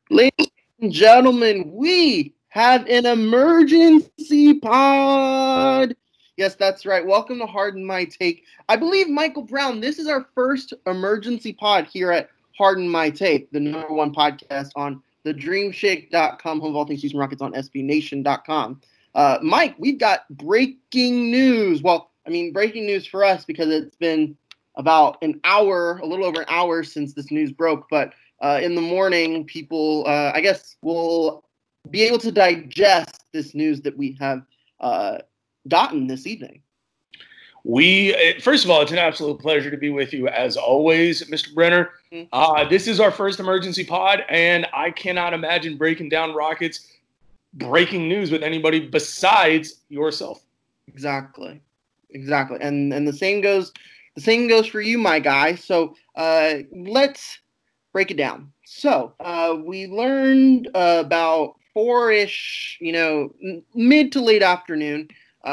Ladies and gentlemen, we have an emergency pod. Yes, that's right. Welcome to Harden My Take. I believe, Michael Brown, this is our first emergency pod here at Harden My Take, the number one podcast on thedreamshake.com, home of all things Houston Rockets on SBNation.com. Mike, we've got breaking news. Well, I mean, breaking news for us because it's been about an hour, a little over an hour since this news broke, but in the morning, people, I guess, will be able to digest this news that we have uh, gotten this evening. First of all, it's an absolute pleasure to be with you as always, Mr. Brenner. This is our first emergency pod, and I cannot imagine breaking down Rockets breaking news with anybody besides yourself. Exactly, and the same goes for you, my guy. So let's break it down. So we learned about four-ish, mid to late afternoon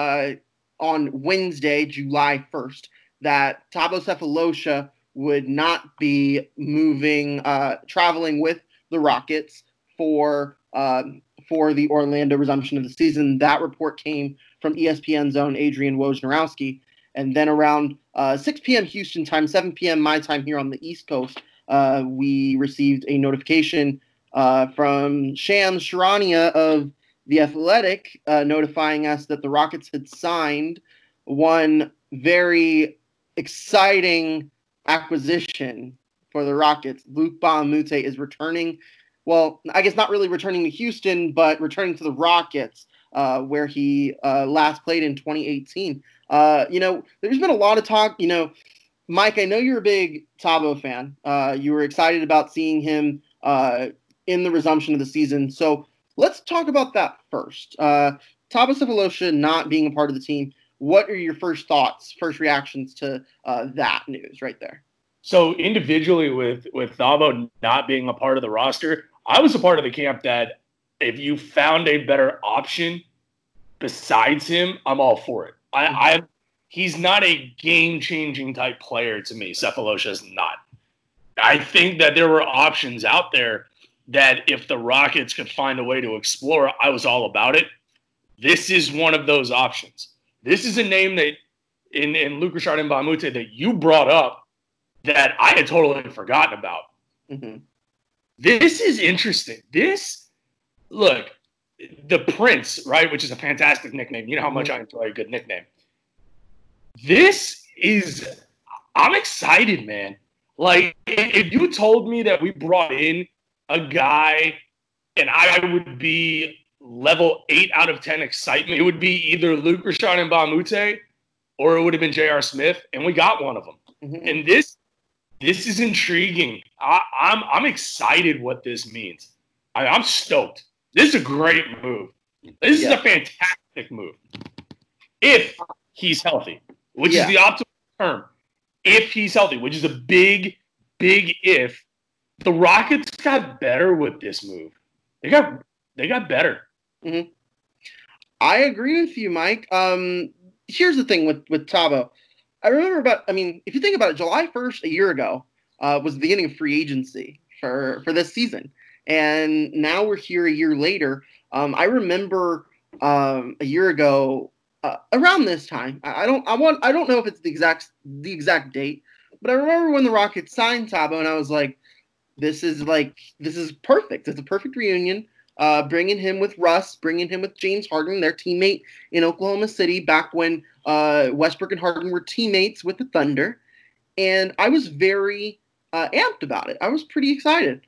on Wednesday, July 1st, that Thabo Sefolosha would not be traveling with the Rockets for the Orlando resumption of the season. That report came from ESPN's own Adrian Wojnarowski. And then around 6 p.m. Houston time, 7 p.m. my time here on the East Coast, we received a notification from Shams Charania of The Athletic notifying us that the Rockets had signed one very exciting acquisition for the Rockets. Luc Mbah a Moute is returning. Well, I guess not really returning to Houston, but returning to the Rockets, where he last played in 2018. There's been a lot of talk. Mike, I know you're a big Thabo fan. You were excited about seeing him in the resumption of the season. So let's talk about that first. Thabo Sefolosha not being a part of the team. What are your first thoughts, first reactions to that news right there? So individually, with Thabo not being a part of the roster, I was a part of the camp that if you found a better option besides him, I'm all for it. He's not a game-changing type player to me. Sefolosha is not. I think that there were options out there that if the Rockets could find a way to explore, I was all about it. This is one of those options. This is a name that in Luc Mbah a Moute that you brought up that I had totally forgotten about. Mm-hmm. This is interesting. Look, the Prince, right, which is a fantastic nickname. You know how much I enjoy a good nickname. I'm excited, man. Like, if you told me that we brought in a guy and I would be level 8 out of 10 excitement, it would be either Luc Mbah a Moute or it would have been J.R. Smith, and we got one of them. Mm-hmm. And this is intriguing. I'm excited what this means. I'm stoked. This is a great move. This is a fantastic move. If he's healthy, which is the optimal term. If he's healthy, which is a big, big if. The Rockets got better with this move. They got better. Mm-hmm. I agree with you, Mike. Here's the thing with Thabo. I remember if you think about it, July 1st a year ago was the beginning of free agency for this season. And now we're here a year later. I remember a year ago, around this time. I don't know if it's the exact date, but I remember when the Rockets signed Thabo, and I was like, this is perfect. It's a perfect reunion. Bringing him with Russ, bringing him with James Harden, their teammate in Oklahoma City back when Westbrook and Harden were teammates with the Thunder. And I was very amped about it. I was pretty excited.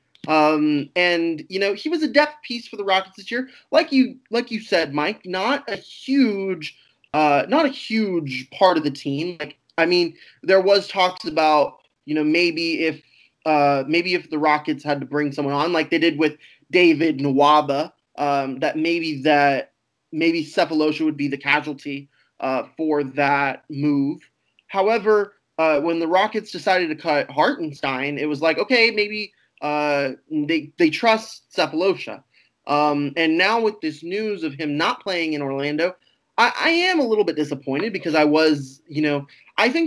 And he was a depth piece for the Rockets this year. Like you said, Mike, not a huge part of the team. There was talks about, maybe if the Rockets had to bring someone on like they did with David Nwaba, that maybe Sefolosha would be the casualty for that move. However, when the Rockets decided to cut Hartenstein, it was like, okay, maybe they trust Sefolosha. And now with this news of him not playing in Orlando, I am a little bit disappointed because I was, I think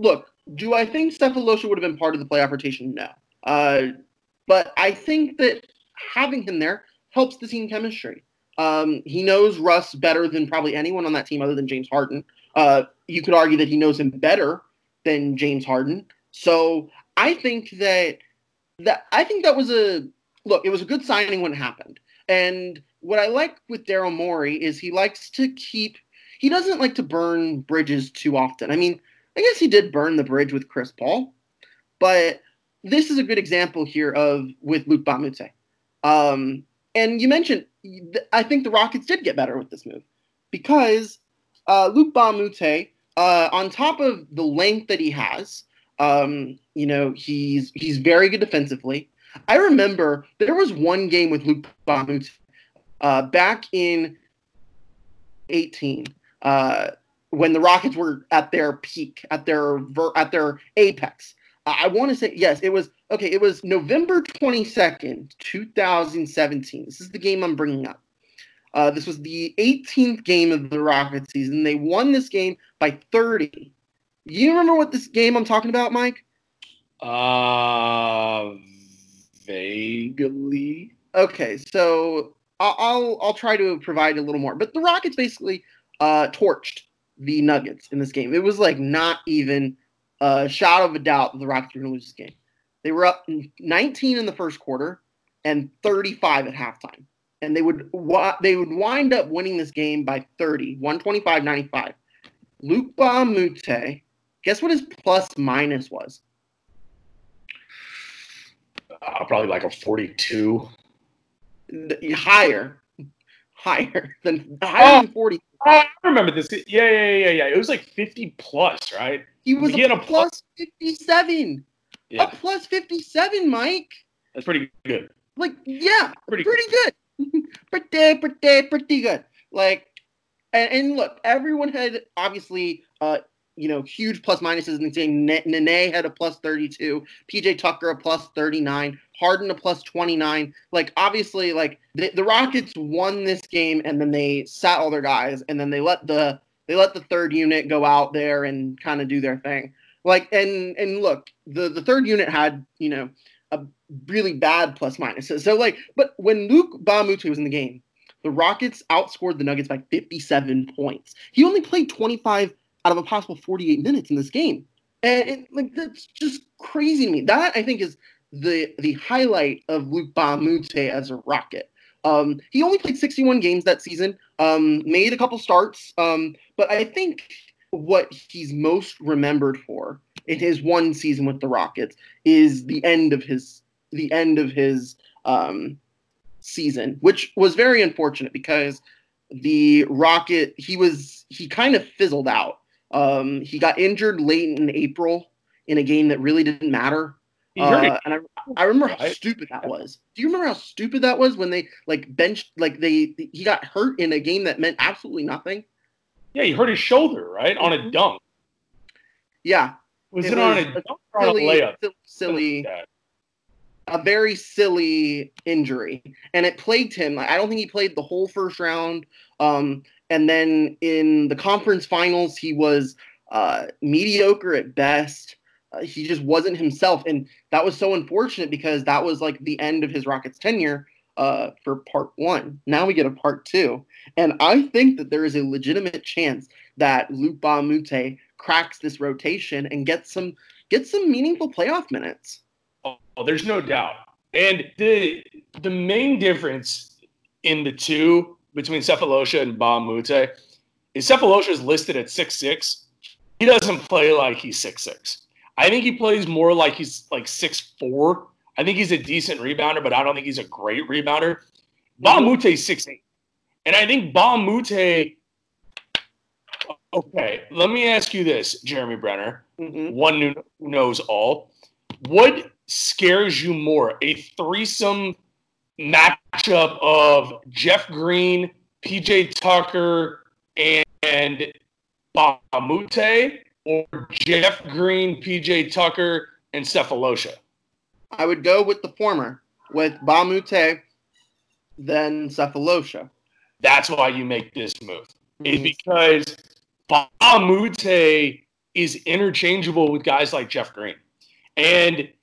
do I think Sefolosha would have been part of the playoff rotation? No. But I think that having him there helps the team chemistry. He knows Russ better than probably anyone on that team other than James Harden. You could argue that he knows him better than James Harden. So I think that was it was a good signing when it happened. And what I like with Daryl Morey is he doesn't like to burn bridges too often. I mean, I guess he did burn the bridge with Chris Paul, but this is a good example here with Luc Mbah a Moute. And you mentioned, I think the Rockets did get better with this move because Luc Mbah a Moute, on top of the length that he has, he's very good defensively. I remember there was one game with Luc Mbah a Moute back in 2018 when the Rockets were at their peak, at their apex. I want to say, yes, it was November 22nd, 2017. This is the game I'm bringing up. This was the 18th game of the Rockets season. They won this game by 30. You remember what this game I'm talking about, Mike? Vaguely. Okay, so I'll try to provide a little more. But the Rockets basically torched the Nuggets in this game. It was like not even a shadow of a doubt that the Rockets were going to lose this game. They were up 19 in the first quarter and 35 at halftime. And they would wind up winning this game by 30, 125-95. Luc Mbah a Moute, guess what his plus minus was? Probably like a 42. Higher than 40. I remember this. Yeah. It was like 50 plus, right? He was a plus 57. Yeah. A plus 57, Mike. That's pretty good. Like, yeah, pretty good. pretty good. Like, and look, everyone had obviously, huge plus minuses in the game. Nene had a plus 32, PJ Tucker a plus 39, Harden a plus 29. Like, obviously, like the Rockets won this game, and then they sat all their guys, and then they let the third unit go out there and kind of do their thing. Like, and look, the third unit had a really bad plus minuses. So like, but when Luc Mbah a Moute was in the game, the Rockets outscored the Nuggets by 57 points. He only played 25 out of a possible 48 minutes in this game. And like, that's just crazy to me. That, I think, is the highlight of Luc Mbah a Moute as a Rocket. He only played 61 games that season, made a couple starts, but I think what he's most remembered for in his one season with the Rockets is the end of his season, which was very unfortunate because the Rocket, he kind of fizzled out. He got injured late in April in a game that really didn't matter. And I remember how stupid that was. Do you remember how stupid that was when they benched, he got hurt in a game that meant absolutely nothing? Yeah, he hurt his shoulder, right? On a dunk. Yeah. Was it on a dunk or on a layup? Silly. A very silly injury. And it plagued him. I don't think he played the whole first round. And then in the conference finals, he was mediocre at best. He just wasn't himself. And that was so unfortunate because that was like the end of his Rockets tenure for part one. Now we get a part two. And I think that there is a legitimate chance that Luc Mbah a Moute cracks this rotation and gets some meaningful playoff minutes. Oh, there's no doubt. And the main difference in the two between Sefolosha and Mbah a Moute is Sefolosha is listed at 6'6". He doesn't play like he's 6'6". I think he plays more like he's like 6'4". I think he's a decent rebounder, but I don't think he's a great rebounder. Mbah a Moute is 6'8". And I think Mbah a Moute – okay, let me ask you this, Jeremy Brenner, one who knows all. What scares you more, a threesome matchup of Jeff Green, PJ Tucker, and Mbah a Moute, or Jeff Green, PJ Tucker, and Sefolosha? I would go with the former, with Mbah a Moute, then Sefolosha. That's why you make this move. Is because Mbah a Moute is interchangeable with guys like Jeff Green. And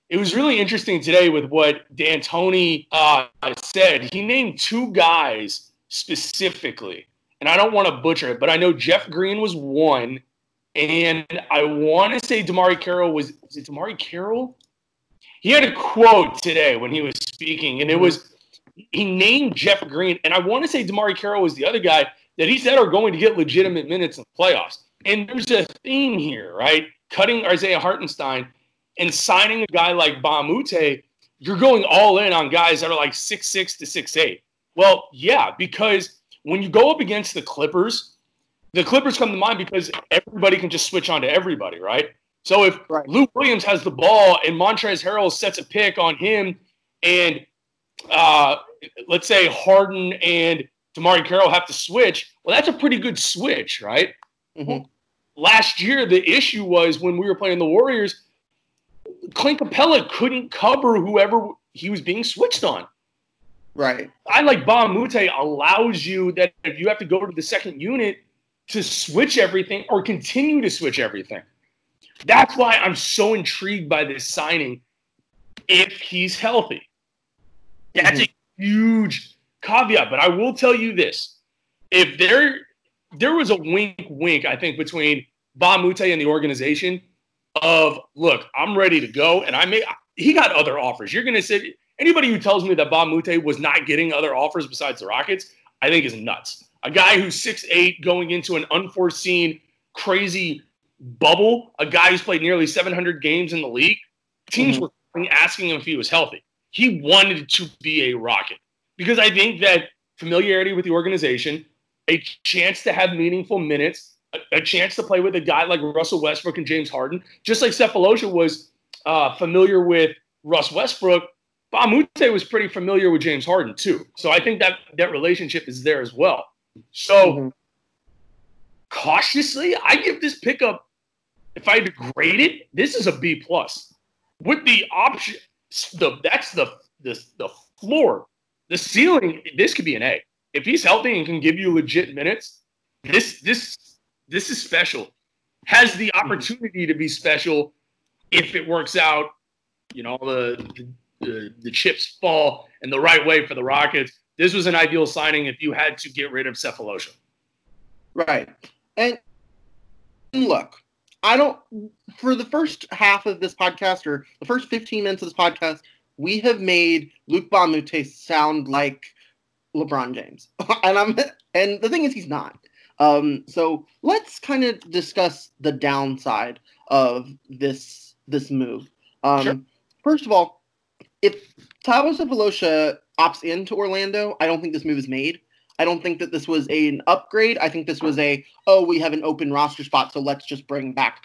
it was really interesting today with what D'Antoni said. He named two guys specifically, and I don't want to butcher it, but I know Jeff Green was one, and I want to say DeMarre Carroll was it DeMarre Carroll? He had a quote today when he was speaking, and it was he named Jeff Green, and I want to say DeMarre Carroll was the other guy that he said are going to get legitimate minutes in the playoffs. And there's a theme here, right? Cutting Isaiah Hartenstein and signing a guy like Ba Mute, you're going all in on guys that are like 6'6" to 6'8". Well, yeah, because when you go up against the Clippers come to mind because everybody can just switch on to everybody, right? So if Lou Williams has the ball and Montrezl Harrell sets a pick on him and let's say Harden and DeMarre Carroll have to switch, well, that's a pretty good switch, right? Mm-hmm. Last year, the issue was when we were playing the Warriors, Clint Capella couldn't cover whoever he was being switched on. Right. I like Ba Mute allows you that if you have to go to the second unit to switch everything or continue to switch everything. That's why I'm so intrigued by this signing if he's healthy. That's a huge caveat, but I will tell you this. If there was a wink, I think, between Ba Mute and the organization of, look, I'm ready to go, and he got other offers. You're going to say anybody who tells me that Ba Mute was not getting other offers besides the Rockets, I think is nuts. A guy who's 6'8", going into an unforeseen, crazy bubble, a guy who's played nearly 700 games in the league, teams were asking him if he was healthy. He wanted to be a Rocket because I think that familiarity with the organization, a chance to have meaningful minutes, a chance to play with a guy like Russell Westbrook and James Harden, just like Sefolosha was familiar with Russ Westbrook, Ba Mute was pretty familiar with James Harden too. So I think that relationship is there as well. So cautiously, I give this pickup, if I had to grade it, this is a B+. With the option, that's the floor. The ceiling, this could be an A. If he's healthy and can give you legit minutes, this is special. Has the opportunity to be special if it works out. You know, the chips fall in the right way for the Rockets. This was an ideal signing if you had to get rid of Sefolosha. Right. And look, for the first half of this podcast, or the first 15 minutes of this podcast, we have made Luc Ba Mute sound like LeBron James. and the thing is, he's not. So let's kind of discuss the downside of this move. Sure. First of all, if Thabo Sefolosha opts into Orlando, I don't think this move is made. I don't think that this was an upgrade. I think this was we have an open roster spot, so let's bring back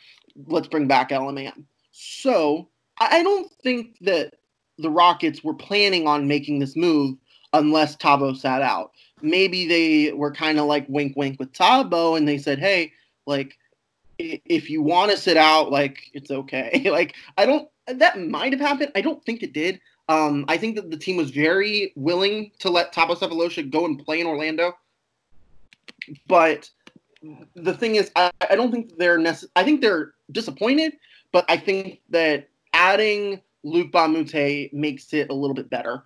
LMAM. So I don't think that the Rockets were planning on making this move unless Thabo sat out. Maybe they were kind of like wink wink with Thabo and they said, hey, like, if you want to sit out, like, it's okay. Like, that might have happened. I don't think it did. I think that the team was very willing to let Thabo Sefolosha go and play in Orlando. But the thing is, I don't think I think they're disappointed, but I think that adding Luc Ba Mute makes it a little bit better.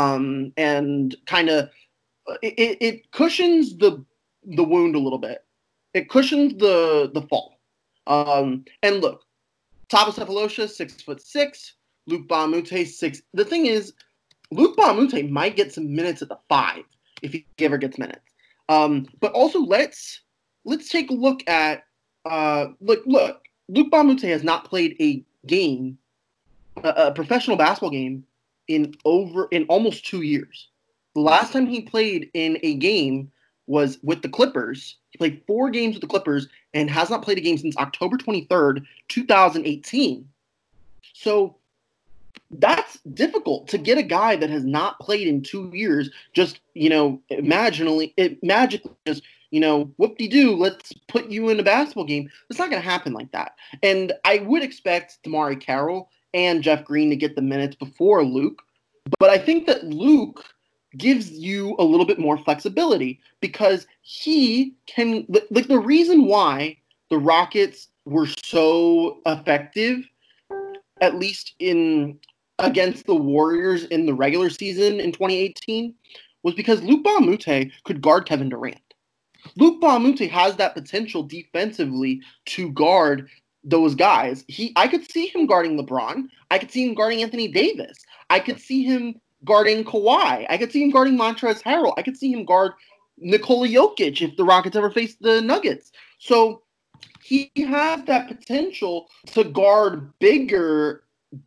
And kind of it cushions the wound a little bit. It cushions the fall. And look, Thabo Sefolosha, 6'6", Luc Ba Mute, 6. The thing is, Luc Ba Mute might get some minutes at the 5 if he ever gets minutes. But also let's take a look at look, Luc Ba Mute has not played a game, a professional basketball game in almost 2 years. The last time he played in a game was with the Clippers. He played 4 games with the Clippers and has not played a game since October 23rd, 2018. So that's difficult to get a guy that has not played in 2 years, just, magically just, whoop-de-doo, let's put you in a basketball game. It's not going to happen like that. And I would expect DeMarre Carroll and Jeff Green to get the minutes before Luke. But I think that Luke gives you a little bit more flexibility because he can, like, the reason why the Rockets were so effective at least in against the Warriors in the regular season in 2018, was because Luc Mbah a Moute could guard Kevin Durant. Luc Mbah a Moute has that potential defensively to guard those guys. I could see him guarding LeBron. I could see him guarding Anthony Davis. I could see him guarding Kawhi. I could see him guarding Montrezl Harrell. I could see him guard Nikola Jokic if the Rockets ever face the Nuggets. So he has that potential to guard bigger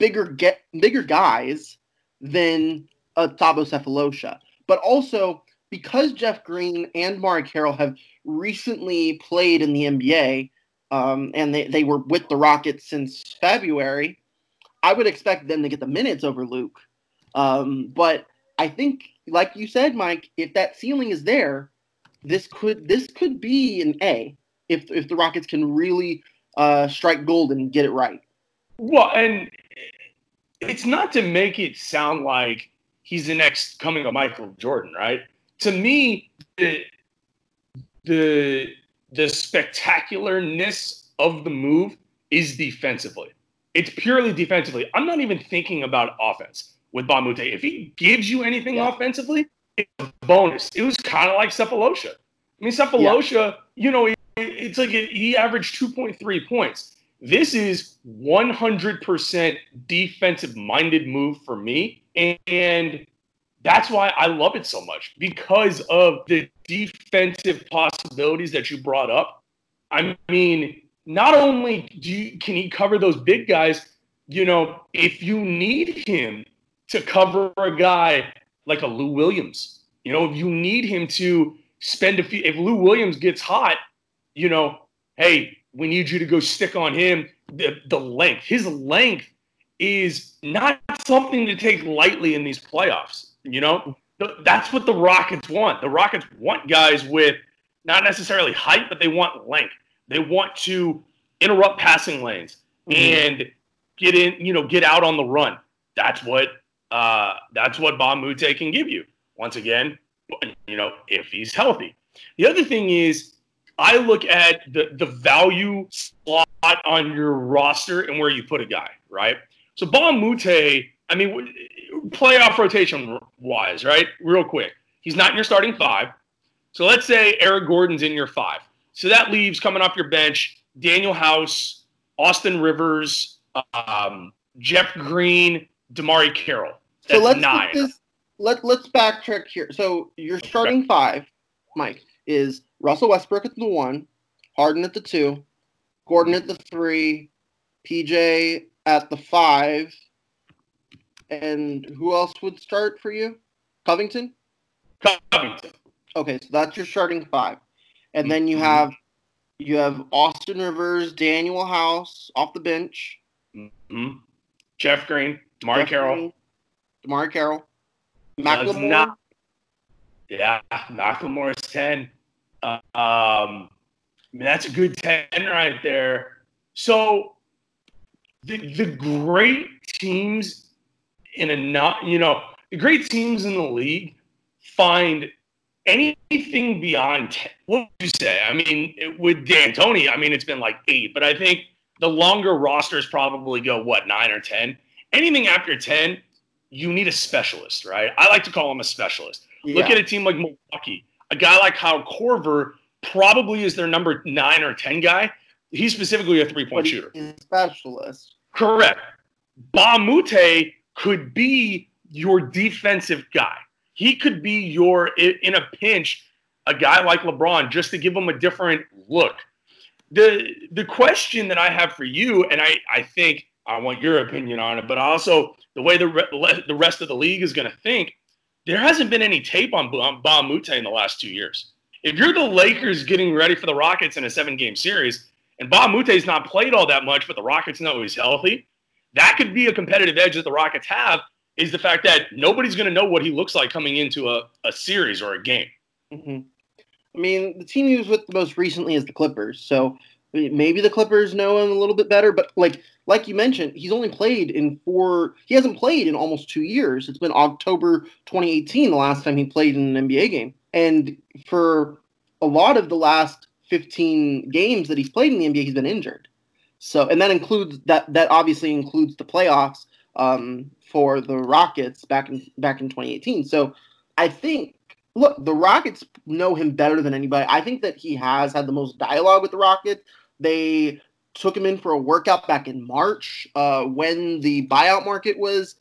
guys than Thabo Sefolosha. But also, because Jeff Green and Mari Carroll have recently played in the NBA, and they were with the Rockets since February, I would expect them to get the minutes over Luke. But I think, like you said, Mike, if that ceiling is there, this could be an A if the Rockets can really strike gold and get it right. Well, and it's not to make it sound like he's the next coming of Michael Jordan, right? To me, the spectacularness of the move is defensively. It's purely defensively. I'm not even thinking about offense with Mbah a Moute. If he gives you anything offensively, it's a bonus. It was kind of like Sefolosha. I mean, Sefolosha, it's like he averaged 2.3 points. This is 100% defensive-minded move for me, and that's why I love it so much, because of the defensive possibilities that you brought up. I mean, not only can he cover those big guys, if you need him to cover a guy like a Lou Williams, if you need him to spend if Lou Williams gets hot, hey, we need you to go stick on him. The length, his length is not something to take lightly in these playoffs. That's what the Rockets want. The Rockets want guys with not necessarily height, but they want length. They want to interrupt passing lanes and get in, get out on the run. That's what Mbah a Moute can give you. Once again, if he's healthy. The other thing is, I look at the value slot on your roster and where you put a guy, right? So Mbah a Moute, I mean, playoff rotation wise, right? Real quick. He's not in your starting five. So let's say Eric Gordon's in your five. So that leaves, coming off your bench, Daniel House, Austin Rivers, Jeff Green, DeMarre Carroll. That's so let's 9. Let's backtrack here. So your starting five, Mike, is Russell Westbrook at the 1, Harden at the 2, Gordon at the 3, PJ at the 5, and who else would start for you? Covington? Covington. Okay, so that's your starting 5. And then you have Austin Rivers, Daniel House off the bench. Mm-hmm. Jeff Green, DeMarre Carroll. McLemore. McLemore's 10. I mean, that's a good 10 right there. So the great teams the great teams in the league find anything beyond 10. What would you say? I mean, with D'Antoni, it's been like 8, but I think the longer rosters probably go, 9 or 10? Anything after 10, you need a specialist, right? I like to call him a specialist. Yeah. Look at a team like Milwaukee. A guy like Kyle Korver probably is their number 9 or 10 guy. He's specifically a three-point shooter. He's a specialist. Correct. Mbah a Moute could be your defensive guy. He could be in a pinch, a guy like LeBron, just to give him a different look. The question that I have for you, and I think I want your opinion on it, but also the way the rest of the league is going to think, there hasn't been any tape on Mbah a Moute in the last 2 years. If you're the Lakers getting ready for the Rockets in a 7-game series, and Mbah a Moute's not played all that much, but the Rockets know he's healthy, that could be a competitive edge that the Rockets have, is the fact that nobody's going to know what he looks like coming into a series or a game. Mm-hmm. I mean, the team he was with the most recently is the Clippers, so maybe the Clippers know him a little bit better, but like you mentioned, he's only played he hasn't played in almost 2 years. It's been October 2018, the last time he played in an NBA game. And for a lot of the last 15 games that he's played in the NBA, he's been injured. So, and that includes that obviously includes the playoffs for the Rockets back in 2018. So, I think look, the Rockets know him better than anybody. I think that he has had the most dialogue with the Rockets. They took him in for a workout back in March when the buyout market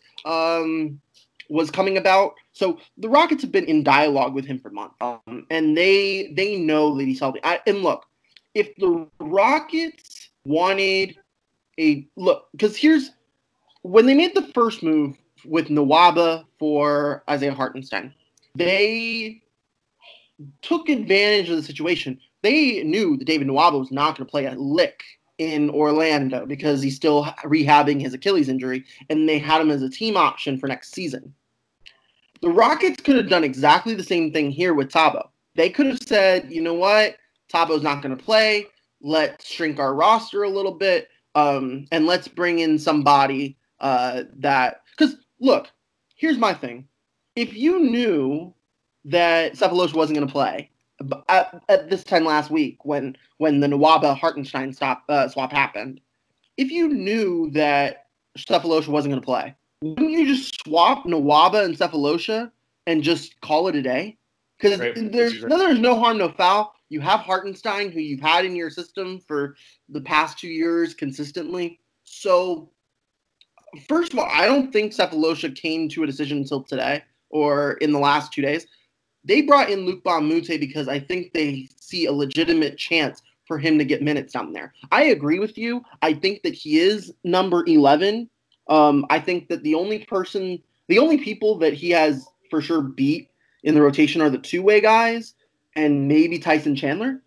was coming about. So the Rockets have been in dialogue with him for months, and they know that he's healthy. And look, if the Rockets wanted a look, because here's when they made the first move with Nwaba for Isaiah Hartenstein, they took advantage of the situation. They knew that David Nwaba was not going to play a lick in Orlando because he's still rehabbing his Achilles injury, and they had him as a team option for next season. The Rockets could have done exactly the same thing here with Thabo. They could have said, you know what, Thabo's not going to play. Let's shrink our roster a little bit, and let's bring in somebody that – because, look, here's my thing. If you knew that Sefolosha wasn't going to play at this time last week when the Nwaba-Hartenstein swap happened, if you knew that Sefolosha wasn't going to play, wouldn't you just swap Nwaba and Sefolosha and just call it a day? Because there's no harm, no foul. You have Hartenstein, who you've had in your system for the past 2 years consistently. So, first of all, I don't think Sefolosha came to a decision until today or in the last 2 days. They brought in Luc Mbah a Moute because I think they see a legitimate chance for him to get minutes down there. I agree with you. I think that he is number 11. I think that the only people that he has for sure beat in the rotation are the two-way guys and maybe Tyson Chandler.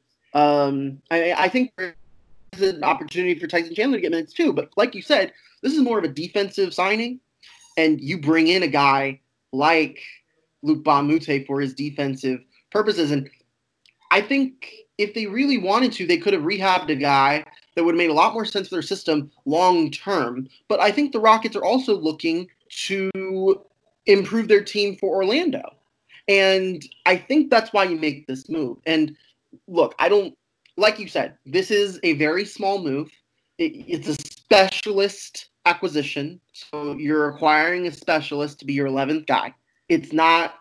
I think there's an opportunity for Tyson Chandler to get minutes too. But like you said, this is more of a defensive signing, and you bring in a guy like Luc Mbah a Moute for his defensive purposes. And I think if they really wanted to, they could have rehabbed a guy that would have made a lot more sense for their system long term. But I think the Rockets are also looking to improve their team for Orlando. And I think that's why you make this move. And look, like you said, this is a very small move. It's a specialist acquisition. So you're acquiring a specialist to be your 11th guy. It's not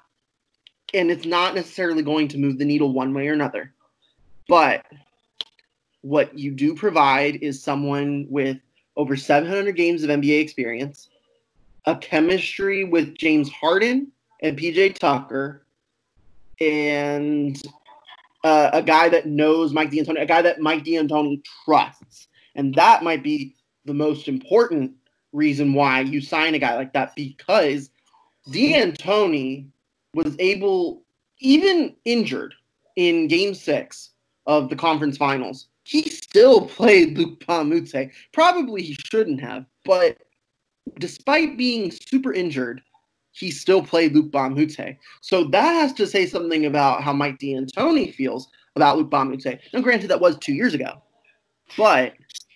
necessarily going to move the needle one way or another. But what you do provide is someone with over 700 games of NBA experience, a chemistry with James Harden and PJ Tucker, and a guy that knows Mike D'Antoni, a guy that Mike D'Antoni trusts. And that might be the most important reason why you sign a guy like that, because D'Antoni was able, even injured in Game 6 of the conference finals, he still played Luc Mbah a Moute. Probably he shouldn't have, but despite being super injured, he still played Luc Mbah a Moute. So that has to say something about how Mike D'Antoni feels about Luc Mbah a Moute. Now, granted, that was 2 years ago, but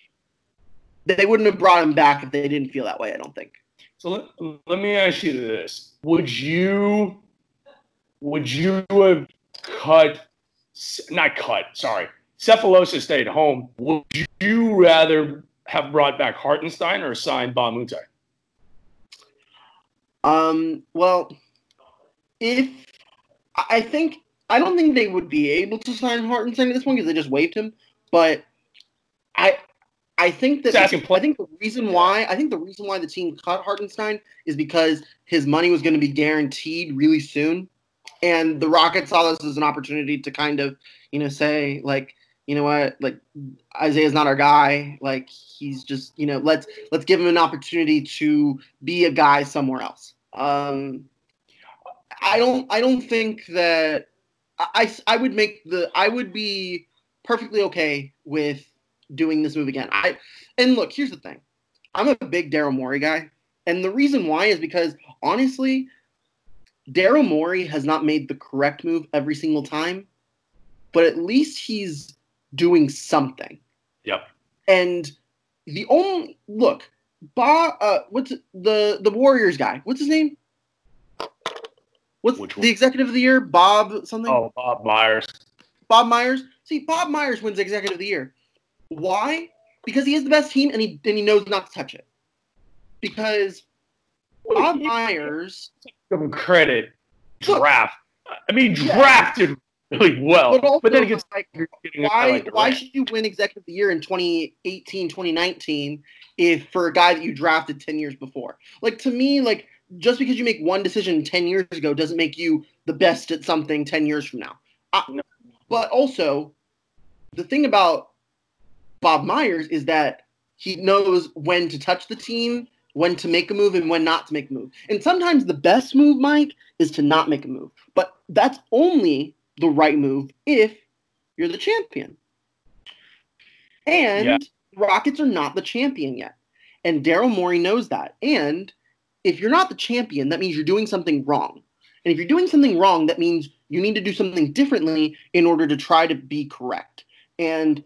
they wouldn't have brought him back if they didn't feel that way, I don't think. So let me ask you this. Would you have Sefolosha stayed home. Would you rather have brought back Hartenstein or signed Mbah a Moute? Well, I don't think they would be able to sign Hartenstein at this point because they just waived him. But I think the reason why the team cut Hartenstein is because his money was going to be guaranteed really soon, and the Rockets saw this as an opportunity to kind of, say like, you know what, like Isaiah's not our guy. Like he's just, let's give him an opportunity to be a guy somewhere else. I don't think that I would be perfectly okay with doing this move again. And look, here's the thing. I'm a big Daryl Morey guy. And the reason why is because, honestly, Daryl Morey has not made the correct move every single time, but at least he's doing something. Yep. And the only look, what's the Warriors guy? What's his name? What's the executive of the year? Bob something? Oh, Bob Myers. Bob Myers. See, Bob Myers wins executive of the year. Why? because he is the best team and he knows not to touch it. Because Bob Myers, give him credit, drafted really well. But then it gets like, why should you win Executive of the Year in 2018, 2019 if for a guy that you drafted 10 years before? Like, to me, like, just because you make one decision 10 years ago doesn't make you the best at something 10 years from now. But also, the thing about Bob Myers is that he knows when to touch the team, when to make a move, and when not to make a move. And sometimes the best move, Mike, is to not make a move. But that's only the right move if you're the champion. And the Rockets are not the champion yet. And Daryl Morey knows that. And if you're not the champion, that means you're doing something wrong. And if you're doing something wrong, that means you need to do something differently in order to try to be correct. And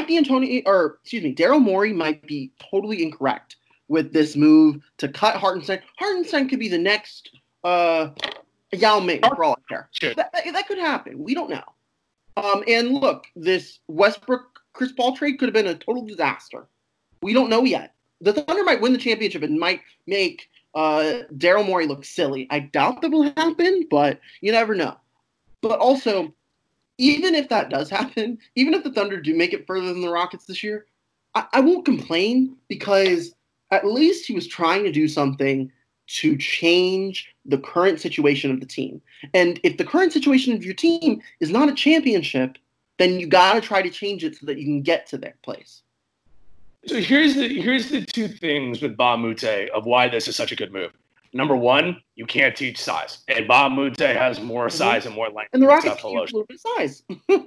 Daryl Morey might be totally incorrect with this move to cut Hartenstein. Hartenstein could be the next Yao Ming, for all I care. Sure. That could happen. We don't know. And look, this Westbrook-Chris Paul trade could have been a total disaster. We don't know yet. The Thunder might win the championship and might make Daryl Morey look silly. I doubt that will happen, but you never know. But also, even if that does happen, even if the Thunder do make it further than the Rockets this year, I won't complain because at least he was trying to do something to change the current situation of the team. And if the current situation of your team is not a championship, then you got to try to change it so that you can get to that place. So here's the two things with Ba Moute of why this is such a good move. Number one, you can't teach size. And Ba Moute has more size and more length. And the Rockets teach a little bit of size.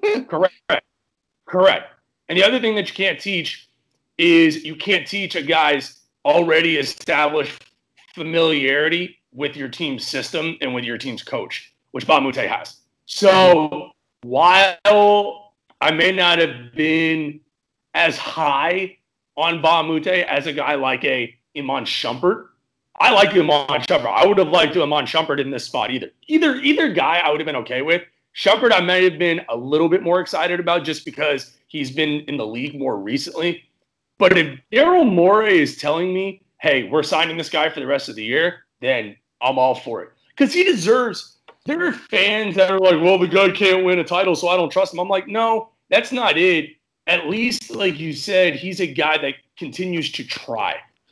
Correct. And the other thing that you can't teach is you can't teach a guy's already established familiarity with your team's system and with your team's coach, which Ba Moute has. So while I may not have been as high on Ba Moute as a guy like a Iman Shumpert, I like Iman Shumpert. I would have liked Iman Shumpert in this spot either. Either guy I would have been okay with. Shumpert I may have been a little bit more excited about just because he's been in the league more recently. But if Daryl Morey is telling me, hey, we're signing this guy for the rest of the year, then I'm all for it. Because he deserves – there are fans that are like, well, the guy can't win a title, so I don't trust him. I'm like, no, that's not it. At least, like you said, he's a guy that continues to try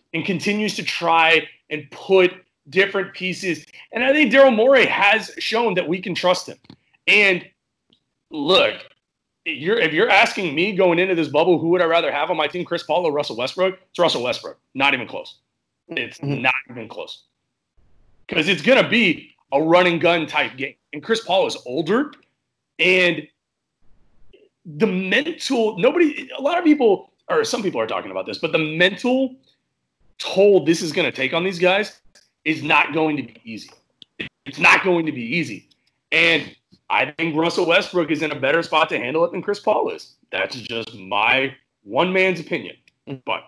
and put different pieces. And I think Daryl Morey has shown that we can trust him. And look, if you're asking me going into this bubble, who would I rather have on my team, Chris Paul or Russell Westbrook? It's Russell Westbrook. Not even close. It's not even close. Because it's going to be a run and gun type game. And Chris Paul is older. And the mental, a lot of people, or some people are talking about this, but the mental toll this is going to take on these guys is not going to be easy. It's not going to be easy. And I think Russell Westbrook is in a better spot to handle it than Chris Paul is. That's just my one man's opinion. But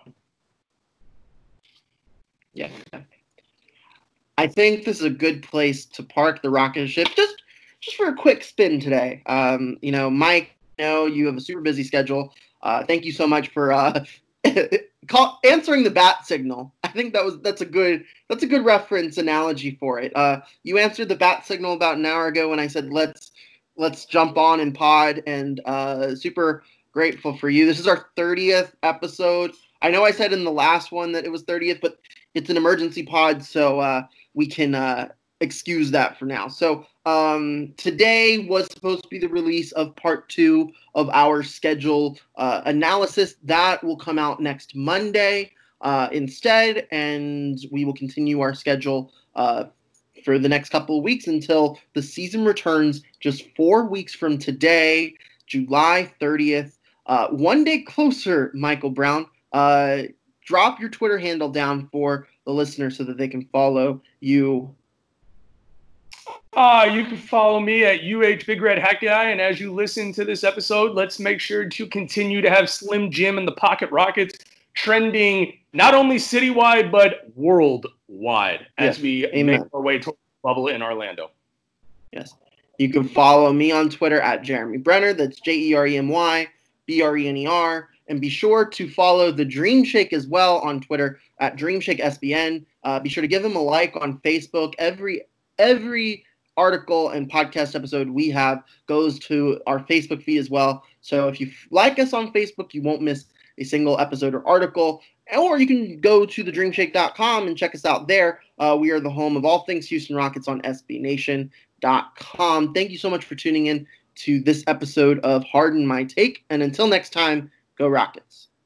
yeah, I think this is a good place to park the rocket ship just for a quick spin today. Mike, I know you have a super busy schedule. Thank you so much for answering the bat signal. I think that's a good reference analogy for it. You answered the bat signal about an hour ago when I said let's jump on and pod, and super grateful for you. This is our 30th episode. I know I said in the last one that it was 30th, but it's an emergency pod, so we can excuse that for now. So today was supposed to be the release of part 2 of our schedule analysis. That will come out next Monday instead, and we will continue our schedule for the next couple of weeks until the season returns just 4 weeks from today, July 30th. One day closer, Michael Brown. Drop your Twitter handle down for the listeners so that they can follow you. You can follow me at Big Red Hat Guy. And as you listen to this episode, let's make sure to continue to have Slim Jim and the Pocket Rockets trending not only citywide, but worldwide as we make our way toward the bubble in Orlando. Yes. You can follow me on Twitter at Jeremy Brenner. That's JeremyBrenner. And be sure to follow the Dream Shake as well on Twitter at DreamShakeSBN. Be sure to give them a like on Facebook. Every article and podcast episode we have goes to our Facebook feed as well. So if you like us on Facebook, you won't miss a single episode or article. Or you can go to thedreamshake.com and check us out there. We are the home of all things Houston Rockets on SBNation.com. Thank you so much for tuning in to this episode of Harden My Take. And until next time, go Rockets.